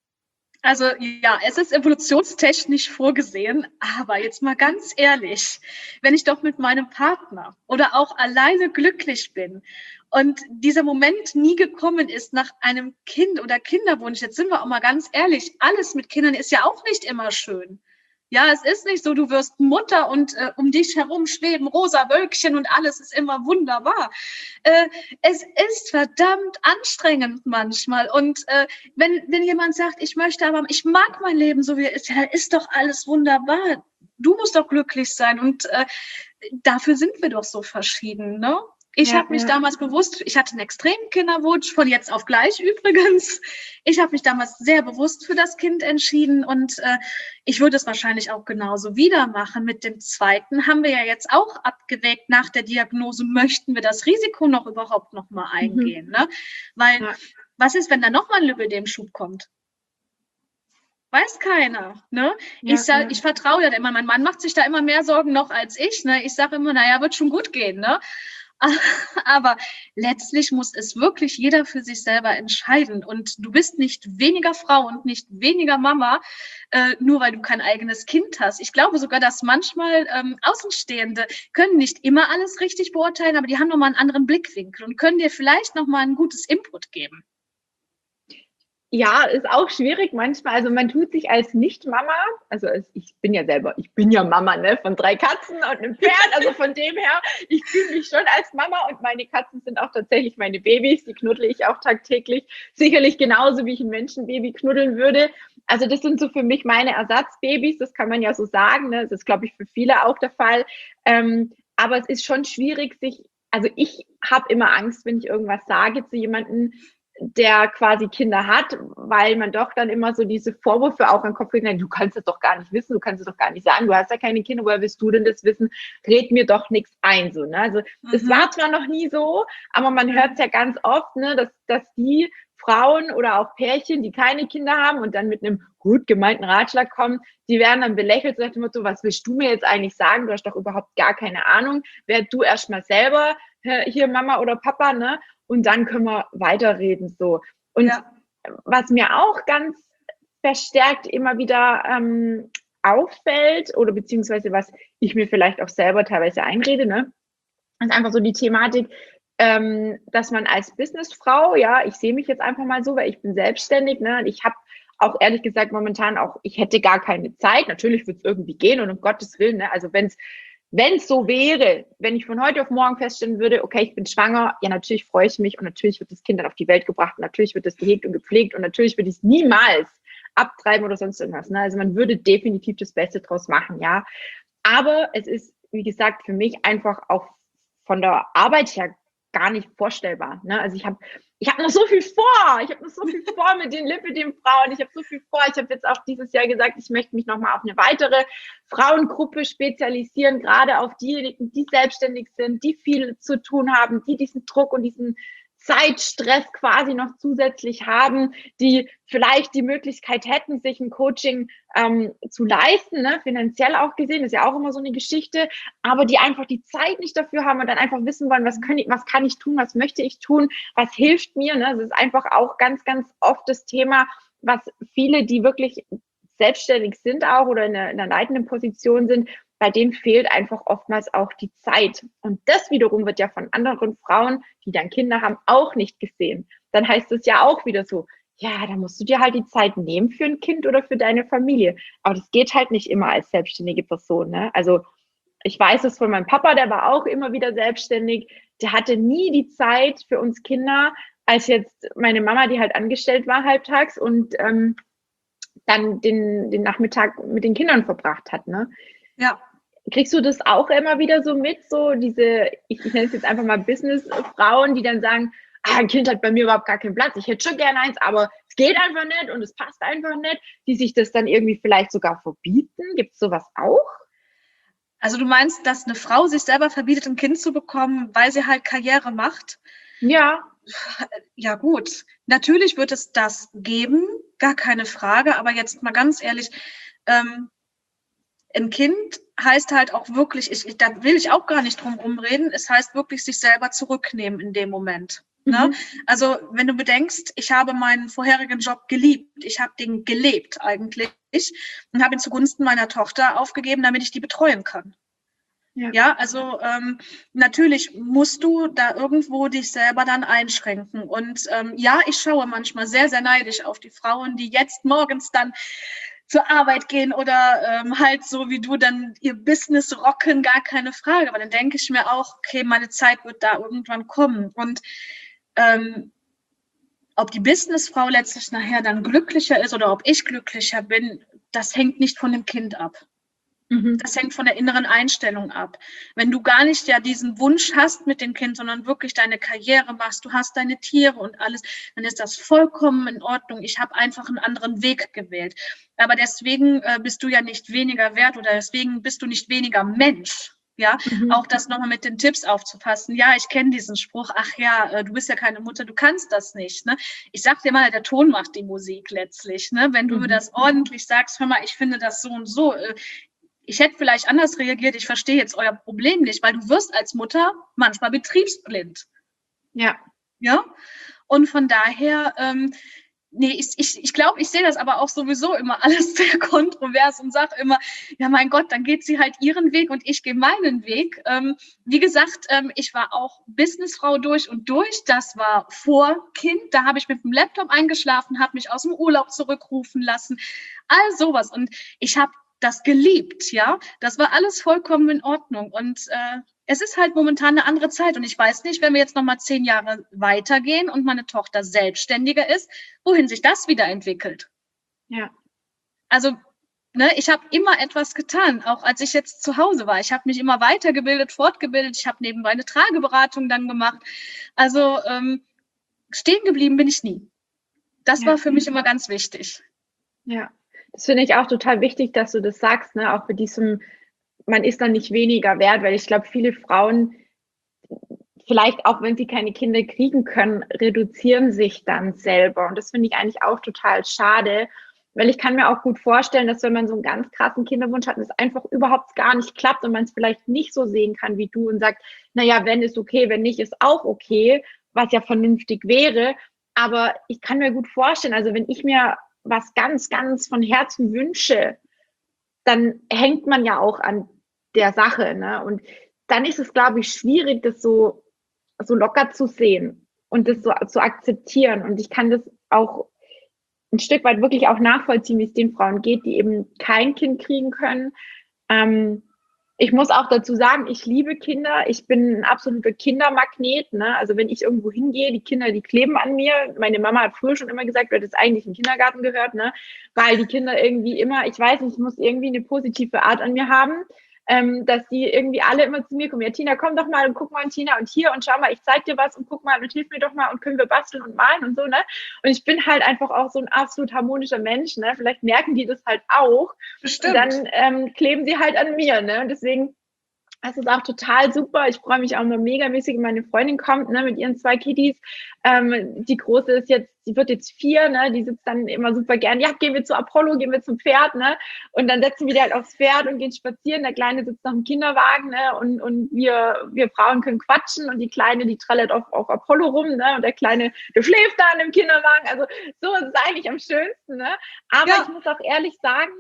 Also ja, es ist evolutionstechnisch vorgesehen, aber jetzt mal ganz ehrlich, wenn ich doch mit meinem Partner oder auch alleine glücklich bin und dieser Moment nie gekommen ist nach einem Kind oder Kinderwunsch, jetzt sind wir auch mal ganz ehrlich, alles mit Kindern ist ja auch nicht immer schön. Ja, es ist nicht so, du wirst Mutter und äh, um dich herum schweben rosa Wölkchen und alles ist immer wunderbar. Äh, es ist verdammt anstrengend manchmal. Und äh, wenn, wenn jemand sagt, ich möchte aber, ich mag mein Leben so wie es ist, ja, dann ist doch alles wunderbar. Du musst doch glücklich sein. Und äh, dafür sind wir doch so verschieden, ne? Ich ja, habe mich ja. damals bewusst, ich hatte einen extremen Kinderwunsch, von jetzt auf gleich übrigens. Ich habe mich damals sehr bewusst für das Kind entschieden und äh, ich würde es wahrscheinlich auch genauso wieder machen. Mit dem zweiten haben wir ja jetzt auch abgewägt nach der Diagnose, möchten wir das Risiko noch überhaupt noch mal eingehen, mhm. ne? Weil ja. was ist, wenn da noch mal ein Lipödem-Schub kommt? Weiß keiner, ne? Ja, ich sag, ja. ich vertraue ja immer, mein Mann macht sich da immer mehr Sorgen noch als ich, ne? Ich sage immer, naja, wird schon gut gehen, ne? Aber letztlich muss es wirklich jeder für sich selber entscheiden. Und du bist nicht weniger Frau und nicht weniger Mama, äh, nur weil du kein eigenes Kind hast. Ich glaube sogar, dass manchmal ähm, Außenstehende können nicht immer alles richtig beurteilen, aber die haben nochmal einen anderen Blickwinkel und können dir vielleicht nochmal ein gutes Input geben. Ja, ist auch schwierig manchmal. Also man tut sich als Nicht-Mama, also als, ich bin ja selber, ich bin ja Mama, ne, von drei Katzen und einem Pferd. Also von dem her, ich fühle mich schon als Mama und meine Katzen sind auch tatsächlich meine Babys. Die knuddle ich auch tagtäglich. Sicherlich genauso, wie ich ein Menschenbaby knuddeln würde. Also das sind so für mich meine Ersatzbabys. Das kann man ja so sagen. Ne? Das ist, glaube ich, für viele auch der Fall. Ähm, aber es ist schon schwierig, sich, also ich habe immer Angst, wenn ich irgendwas sage zu jemandem, der quasi Kinder hat, weil man doch dann immer so diese Vorwürfe auch im Kopf kriegt, du kannst das doch gar nicht wissen, du kannst es doch gar nicht sagen, du hast ja keine Kinder, woher willst du denn das wissen? Red mir doch nichts ein. So, ne? Also es mhm. war zwar noch nie so, aber man hört es ja ganz oft, ne, dass, dass die Frauen oder auch Pärchen, die keine Kinder haben und dann mit einem gut gemeinten Ratschlag kommen, die werden dann belächelt, so nach dem Motto, was willst du mir jetzt eigentlich sagen? Du hast doch überhaupt gar keine Ahnung. Werd du erstmal selber hier Mama oder Papa, ne? Und dann können wir weiterreden, so. Und ja. was mir auch ganz verstärkt immer wieder ähm, auffällt oder beziehungsweise was ich mir vielleicht auch selber teilweise einrede, ne, ist einfach so die Thematik, ähm, dass man als Businessfrau, ja, ich sehe mich jetzt einfach mal so, weil ich bin selbstständig, ne, ich habe auch ehrlich gesagt momentan auch, ich hätte gar keine Zeit. Natürlich wird es irgendwie gehen und um Gottes Willen, ne, also wenn es wenn es so wäre, wenn ich von heute auf morgen feststellen würde, okay, ich bin schwanger, ja, natürlich freue ich mich und natürlich wird das Kind dann auf die Welt gebracht und natürlich wird es gehegt und gepflegt und natürlich würde ich es niemals abtreiben oder sonst irgendwas. Ne? Also man würde definitiv das Beste draus machen, ja. Aber es ist, wie gesagt, für mich einfach auch von der Arbeit her gar nicht vorstellbar. Ne? Also ich habe ich hab noch so viel vor. Ich habe noch so viel vor mit den Lipidem-Frauen. Ich habe so viel vor. Ich habe jetzt auch dieses Jahr gesagt, ich möchte mich nochmal auf eine weitere Frauengruppe spezialisieren, gerade auf diejenigen, die selbstständig sind, die viel zu tun haben, die diesen Druck und diesen Zeitstress quasi noch zusätzlich haben, die vielleicht die Möglichkeit hätten, sich ein Coaching ähm, zu leisten, ne? Finanziell auch gesehen, ist ja auch immer so eine Geschichte, aber die einfach die Zeit nicht dafür haben und dann einfach wissen wollen, was kann ich, was kann ich tun, was möchte ich tun, was hilft mir. Ne? Das ist einfach auch ganz, ganz oft das Thema, was viele, die wirklich selbstständig sind auch oder in einer, in einer leitenden Position sind, bei denen fehlt einfach oftmals auch die Zeit. Und das wiederum wird ja von anderen Frauen, die dann Kinder haben, auch nicht gesehen. Dann heißt es ja auch wieder so, ja, da musst du dir halt die Zeit nehmen für ein Kind oder für deine Familie. Aber das geht halt nicht immer als selbstständige Person. Ne? Also ich weiß es von meinem Papa, der war auch immer wieder selbstständig. Der hatte nie die Zeit für uns Kinder, als jetzt meine Mama, die halt angestellt war halbtags und ähm, dann den, den Nachmittag mit den Kindern verbracht hat. Ne? Ja. Kriegst du das auch immer wieder so mit, so diese, ich, ich nenne es jetzt einfach mal Businessfrauen, die dann sagen, ah, ein Kind hat bei mir überhaupt gar keinen Platz, ich hätte schon gerne eins, aber es geht einfach nicht und es passt einfach nicht, die sich das dann irgendwie vielleicht sogar verbieten? Gibt es sowas auch? Also du meinst, dass eine Frau sich selber verbietet, ein Kind zu bekommen, weil sie halt Karriere macht? Ja. Ja gut, natürlich wird es das geben, gar keine Frage, aber jetzt mal ganz ehrlich, ähm, ein Kind heißt halt auch wirklich, ich, ich, da will ich auch gar nicht drum rumreden, es heißt wirklich sich selber zurücknehmen in dem Moment. Mhm. Ne? Also wenn du bedenkst, ich habe meinen vorherigen Job geliebt, ich habe den gelebt eigentlich und habe ihn zugunsten meiner Tochter aufgegeben, damit ich die betreuen kann. Ja, ja also ähm, natürlich musst du da irgendwo dich selber dann einschränken. Und ähm, ja, ich schaue manchmal sehr, sehr neidisch auf die Frauen, die jetzt morgens dann zur Arbeit gehen oder ähm, halt so wie du dann ihr Business rocken, gar keine Frage. Aber dann denke ich mir auch, okay, meine Zeit wird da irgendwann kommen. Und ähm, ob die Businessfrau letztlich nachher dann glücklicher ist oder ob ich glücklicher bin, das hängt nicht von dem Kind ab. Das hängt von der inneren Einstellung ab. Wenn du gar nicht ja diesen Wunsch hast mit dem Kind, sondern wirklich deine Karriere machst, du hast deine Tiere und alles, dann ist das vollkommen in Ordnung. Ich habe einfach einen anderen Weg gewählt. Aber deswegen äh, bist du ja nicht weniger wert oder deswegen bist du nicht weniger Mensch. Ja, mhm. Auch das nochmal mit den Tipps aufzupassen. Ja, ich kenne diesen Spruch, ach ja, äh, du bist ja keine Mutter, du kannst das nicht. Ne? Ich sag dir mal, der Ton macht die Musik letztlich. Ne? Wenn du mhm. mir das ordentlich sagst, hör mal, ich finde das so und so, äh, ich hätte vielleicht anders reagiert, ich verstehe jetzt euer Problem nicht, weil du wirst als Mutter manchmal betriebsblind. Ja. Ja. Und von daher, ähm, nee, ich, ich, ich glaube, ich sehe das aber auch sowieso immer alles sehr kontrovers und sage immer, ja mein Gott, dann geht sie halt ihren Weg und ich gehe meinen Weg. Ähm, wie gesagt, ähm, ich war auch Businessfrau durch und durch. Das war vor Kind. Da habe ich mit dem Laptop eingeschlafen, habe mich aus dem Urlaub zurückrufen lassen. All sowas. Und ich habe das geliebt, ja. Das war alles vollkommen in Ordnung. Und äh, es ist halt momentan eine andere Zeit. Und ich weiß nicht, wenn wir jetzt nochmal zehn Jahre weitergehen und meine Tochter selbstständiger ist, wohin sich das wieder entwickelt. Ja. Also, ne, ich habe immer etwas getan, auch als ich jetzt zu Hause war. Ich habe mich immer weitergebildet, fortgebildet. Ich habe nebenbei eine Trageberatung dann gemacht. Also, ähm, stehen geblieben bin ich nie. Das ja. war für mich immer ganz wichtig. Ja. Das finde ich auch total wichtig, dass du das sagst, ne? Auch für diesem, man ist dann nicht weniger wert, weil ich glaube, viele Frauen, vielleicht auch wenn sie keine Kinder kriegen können, reduzieren sich dann selber. Und das finde ich eigentlich auch total schade, weil ich kann mir auch gut vorstellen, dass wenn man so einen ganz krassen Kinderwunsch hat und es einfach überhaupt gar nicht klappt und man es vielleicht nicht so sehen kann wie du und sagt, naja, wenn ist okay, wenn nicht, ist auch okay, was ja vernünftig wäre. Aber ich kann mir gut vorstellen, also wenn ich mir was ganz, ganz von Herzen wünsche, dann hängt man ja auch an der Sache, ne? Und dann ist es, glaube ich, schwierig, das so, so locker zu sehen und das so zu akzeptieren. Und ich kann das auch ein Stück weit wirklich auch nachvollziehen, wie es den Frauen geht, die eben kein Kind kriegen können. Ähm, ich muss auch dazu sagen, ich liebe Kinder. Ich bin ein absoluter Kindermagnet. Ne? Also wenn ich irgendwo hingehe, die Kinder, die kleben an mir. Meine Mama hat früher schon immer gesagt, du hättest eigentlich in den Kindergarten gehört, ne? Weil die Kinder irgendwie immer, ich weiß nicht, ich muss irgendwie eine positive Art an mir haben, ähm, dass die irgendwie alle immer zu mir kommen. Ja, Tina, komm doch mal und guck mal, Tina, und hier und schau mal, ich zeig dir was und guck mal und hilf mir doch mal und können wir basteln und malen und so, ne? Und ich bin halt einfach auch so ein absolut harmonischer Mensch, ne? Vielleicht merken die das halt auch. Bestimmt. Und dann ähm, kleben sie halt an mir, ne? Und deswegen, das ist auch total super. Ich freue mich auch immer megamäßig, wenn meine Freundin kommt, ne, mit ihren zwei Kiddies. Ähm, die Große ist jetzt, die wird jetzt vier, ne, die sitzt dann immer super gern. Ja, gehen wir zu Apollo, gehen wir zum Pferd, ne, und dann setzen wir die halt aufs Pferd und gehen spazieren. Der Kleine sitzt noch im Kinderwagen, ne, und, und wir, wir Frauen können quatschen und die Kleine, die trällert auf, auf Apollo rum, ne, und der Kleine, der schläft da im Kinderwagen. Also so ist es eigentlich am schönsten, ne. Aber ja. Ich muss auch ehrlich sagen,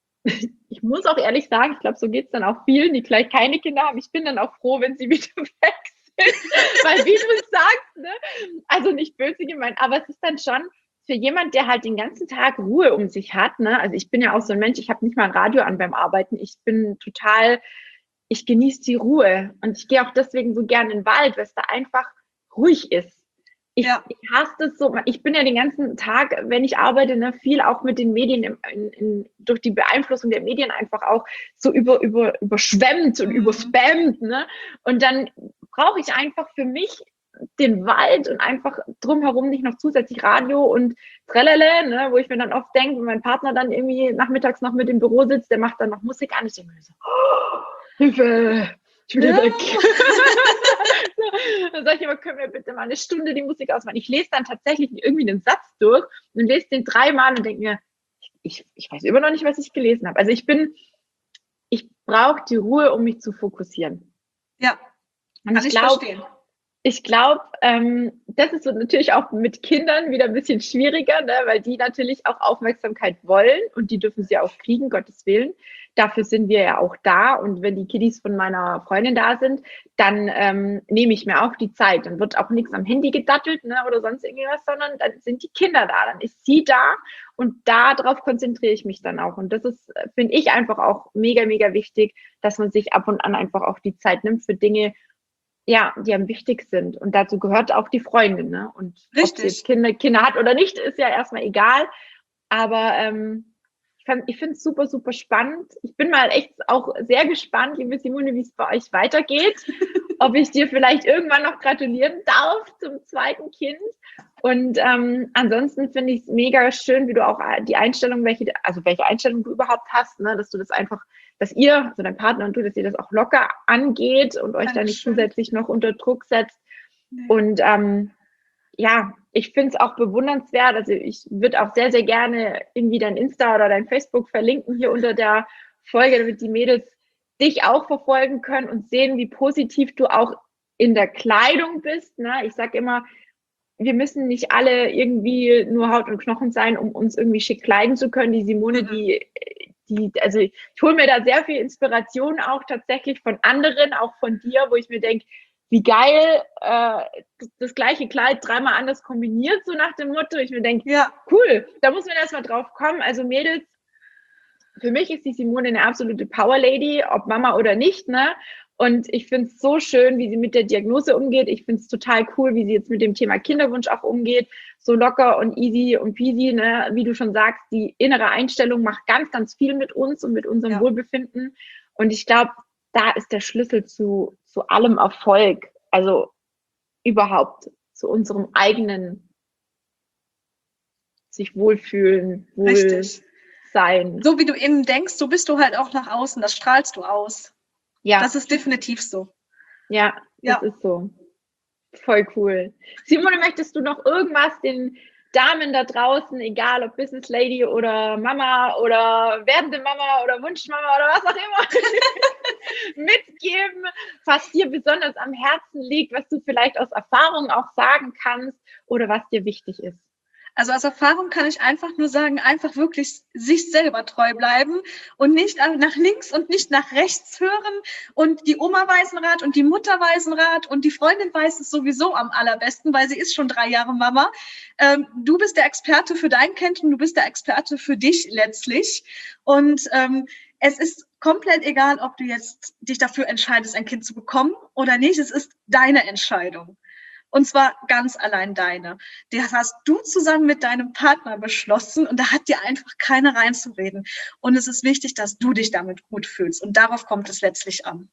ich muss auch ehrlich sagen, ich glaube, so geht es dann auch vielen, die vielleicht keine Kinder haben. Ich bin dann auch froh, wenn sie wieder weg sind. Weil, wie du es sagst, ne? Also nicht böse gemeint, aber es ist dann schon für jemand, der halt den ganzen Tag Ruhe um sich hat, ne? Also ich bin ja auch so ein Mensch, ich habe nicht mal ein Radio an beim Arbeiten. Ich bin total, ich genieße die Ruhe. Und ich gehe auch deswegen so gern in den Wald, weil es da einfach ruhig ist. Ich, ja. ich hasse das so. Ich bin ja den ganzen Tag, wenn ich arbeite, ne, viel auch mit den Medien in, in, in, durch die Beeinflussung der Medien einfach auch so über, über, überschwemmt und mhm. überspammt. Ne? Und dann brauche ich einfach für mich den Wald und einfach drumherum nicht noch zusätzlich Radio und Trellele, ne, wo ich mir dann oft denke, wenn mein Partner dann irgendwie nachmittags noch mit im Büro sitzt, der macht dann noch Musik an. Ich denke mir so, oh, Hilfe, ich bin ja. weg. Dann sage ich immer, können wir bitte mal eine Stunde die Musik ausmachen. Ich lese dann tatsächlich irgendwie einen Satz durch und lese den dreimal und denke mir, ich, ich weiß immer noch nicht, was ich gelesen habe. Also ich bin, ich brauche die Ruhe, um mich zu fokussieren. Ja, und kann ich, ich glaub, verstehen. Ich glaube, ähm, das ist so natürlich auch mit Kindern wieder ein bisschen schwieriger, ne, weil die natürlich auch Aufmerksamkeit wollen und die dürfen sie auch kriegen, Gottes Willen. Dafür sind wir ja auch da und wenn die Kiddies von meiner Freundin da sind, dann ähm, nehme ich mir auch die Zeit. Dann wird auch nichts am Handy gedattelt, ne, oder sonst irgendwas, sondern dann sind die Kinder da, dann ist sie da und darauf konzentriere ich mich dann auch. Und das ist, finde ich, einfach auch mega, mega wichtig, dass man sich ab und an einfach auch die Zeit nimmt für Dinge, ja, die am wichtig sind. Und dazu gehört auch die Freundin, ne? Und Richtig. ob sie jetzt Kinder, Kinder hat oder nicht, ist ja erstmal egal. Aber ähm, ich, ich finde es super, super spannend. Ich bin mal echt auch sehr gespannt, liebe Simone, wie es bei euch weitergeht. Ob ich dir vielleicht irgendwann noch gratulieren darf zum zweiten Kind. Und ähm, ansonsten finde ich es mega schön, wie du auch die Einstellung, welche, also welche Einstellung du überhaupt hast, ne? Dass du das einfach, dass ihr, also dein Partner und du, dass ihr das auch locker angeht und euch da nicht zusätzlich noch unter Druck setzt. Nee. Und ähm, ja, ich finde es auch bewundernswert. Also ich würde auch sehr, sehr gerne irgendwie dein Insta oder dein Facebook verlinken hier unter der Folge, damit die Mädels dich auch verfolgen können und sehen, wie positiv du auch in der Kleidung bist. Ne? Ich sage immer, wir müssen nicht alle irgendwie nur Haut und Knochen sein, um uns irgendwie schick kleiden zu können. Die Simone, die, die, also ich, ich hole mir da sehr viel Inspiration auch tatsächlich von anderen, auch von dir, wo ich mir denke, wie geil, äh, das, das gleiche Kleid dreimal anders kombiniert, so nach dem Motto. Ich mir denke, ja, cool, da muss man erstmal drauf kommen. Also Mädels, für mich ist die Simone eine absolute Power Lady, ob Mama oder nicht, ne? Und ich finde es so schön, wie sie mit der Diagnose umgeht. Ich finde es total cool, wie sie jetzt mit dem Thema Kinderwunsch auch umgeht. So locker und easy und peasy, ne? Wie du schon sagst, die innere Einstellung macht ganz, ganz viel mit uns und mit unserem ja. Wohlbefinden. Und ich glaube, da ist der Schlüssel zu, zu allem Erfolg. Also überhaupt zu unserem eigenen sich wohlfühlen, wohl Richtig. sein. So wie du innen denkst, so bist du halt auch nach außen. Das strahlst du aus. Ja. Das ist definitiv so. Ja, das ja. ist so. Voll cool. Simone, möchtest du noch irgendwas den Damen da draußen, egal ob Business Lady oder Mama oder werdende Mama oder Wunschmama oder was auch immer, mitgeben, was dir besonders am Herzen liegt, was du vielleicht aus Erfahrung auch sagen kannst oder was dir wichtig ist? Also aus Erfahrung kann ich einfach nur sagen, einfach wirklich sich selber treu bleiben und nicht nach links und nicht nach rechts hören und die Oma weiß einen Rat und die Mutter weiß einen Rat und die Freundin weiß es sowieso am allerbesten, weil sie ist schon drei Jahre Mama. Ähm, du bist der Experte für dein Kind und du bist der Experte für dich letztlich. Und ähm, es ist komplett egal, ob du jetzt dich dafür entscheidest, ein Kind zu bekommen oder nicht. Es ist deine Entscheidung. Und zwar ganz allein deine. Das hast du zusammen mit deinem Partner beschlossen und da hat dir einfach keiner reinzureden. Und es ist wichtig, dass du dich damit gut fühlst. Und darauf kommt es letztlich an.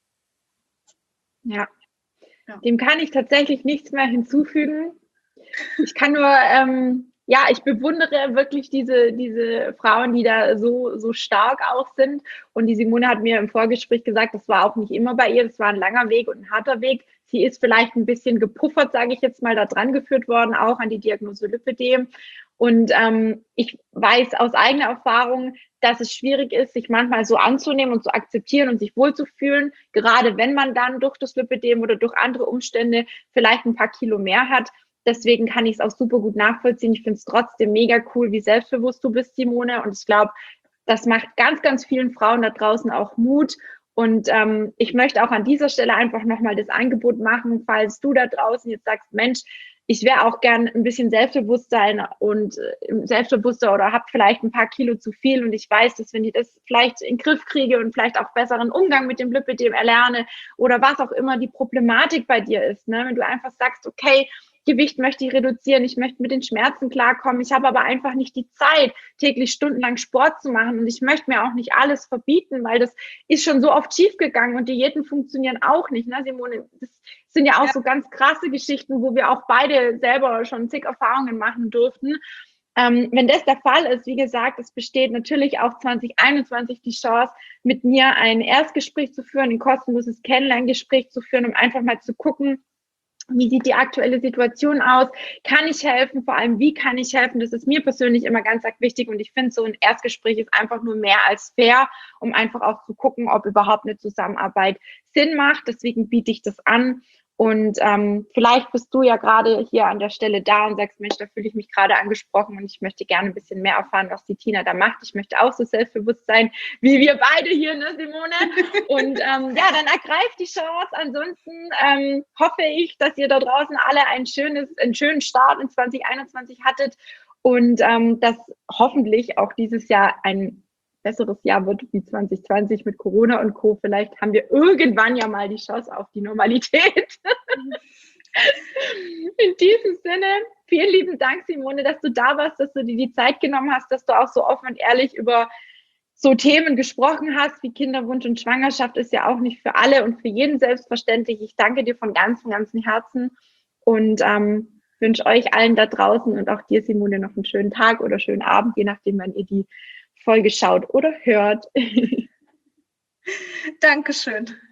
Ja, ja. Dem kann ich tatsächlich nichts mehr hinzufügen. Ich kann nur, ähm, ja, ich bewundere wirklich diese, diese Frauen, die da so, so stark auch sind. Und die Simone hat mir im Vorgespräch gesagt, das war auch nicht immer bei ihr, das war ein langer Weg und ein harter Weg. Sie ist vielleicht ein bisschen gepuffert, sage ich jetzt mal, da dran geführt worden, auch an die Diagnose Lipödem. Und ähm, ich weiß aus eigener Erfahrung, dass es schwierig ist, sich manchmal so anzunehmen und zu akzeptieren und sich wohlzufühlen, gerade wenn man dann durch das Lipödem oder durch andere Umstände vielleicht ein paar Kilo mehr hat. Deswegen kann ich es auch super gut nachvollziehen. Ich finde es trotzdem mega cool, wie selbstbewusst du bist, Simone. Und ich glaube, das macht ganz, ganz vielen Frauen da draußen auch Mut. Und ähm, ich möchte auch an dieser Stelle einfach nochmal das Angebot machen, falls du da draußen jetzt sagst, Mensch, ich wäre auch gern ein bisschen Selbstbewusstsein und äh, selbstbewusster oder habe vielleicht ein paar Kilo zu viel und ich weiß, dass wenn ich das vielleicht in den Griff kriege und vielleicht auch besseren Umgang mit dem Lipödem erlerne oder was auch immer die Problematik bei dir ist, ne? Wenn du einfach sagst, okay, Gewicht möchte ich reduzieren, ich möchte mit den Schmerzen klarkommen, ich habe aber einfach nicht die Zeit, täglich stundenlang Sport zu machen und ich möchte mir auch nicht alles verbieten, weil das ist schon so oft schief gegangen und Diäten funktionieren auch nicht, ne, Simone? Das sind ja auch ja. so ganz krasse Geschichten, wo wir auch beide selber schon zig Erfahrungen machen durften. Ähm, wenn das der Fall ist, wie gesagt, es besteht natürlich auch zwanzig einundzwanzig die Chance, mit mir ein Erstgespräch zu führen, ein kostenloses Kennenlerngespräch zu führen, um einfach mal zu gucken, wie sieht die aktuelle Situation aus? Kann ich helfen? Vor allem, wie kann ich helfen? Das ist mir persönlich immer ganz, ganz wichtig. Und ich finde, so ein Erstgespräch ist einfach nur mehr als fair, um einfach auch zu gucken, ob überhaupt eine Zusammenarbeit Sinn macht. Deswegen biete ich das an. Und ähm, vielleicht bist du ja gerade hier an der Stelle da und sagst, Mensch, da fühle ich mich gerade angesprochen und ich möchte gerne ein bisschen mehr erfahren, was die Tina da macht. Ich möchte auch so selbstbewusst sein, wie wir beide hier, ne, Simone? Und ähm, ja, dann ergreift die Chance. Ansonsten ähm, hoffe ich, dass ihr da draußen alle ein schönes, einen schönen Start in zwanzig einundzwanzig hattet und ähm, dass hoffentlich auch dieses Jahr ein besseres Jahr wird wie zwanzig zwanzig mit Corona und Co. Vielleicht haben wir irgendwann ja mal die Chance auf die Normalität. In diesem Sinne, vielen lieben Dank, Simone, dass du da warst, dass du dir die Zeit genommen hast, dass du auch so offen und ehrlich über so Themen gesprochen hast, wie Kinderwunsch und Schwangerschaft ist ja auch nicht für alle und für jeden selbstverständlich. Ich danke dir von ganzem, ganzem Herzen und ähm, wünsche euch allen da draußen und auch dir, Simone, noch einen schönen Tag oder schönen Abend, je nachdem, wann ihr die Folge schaut oder hört. Dankeschön.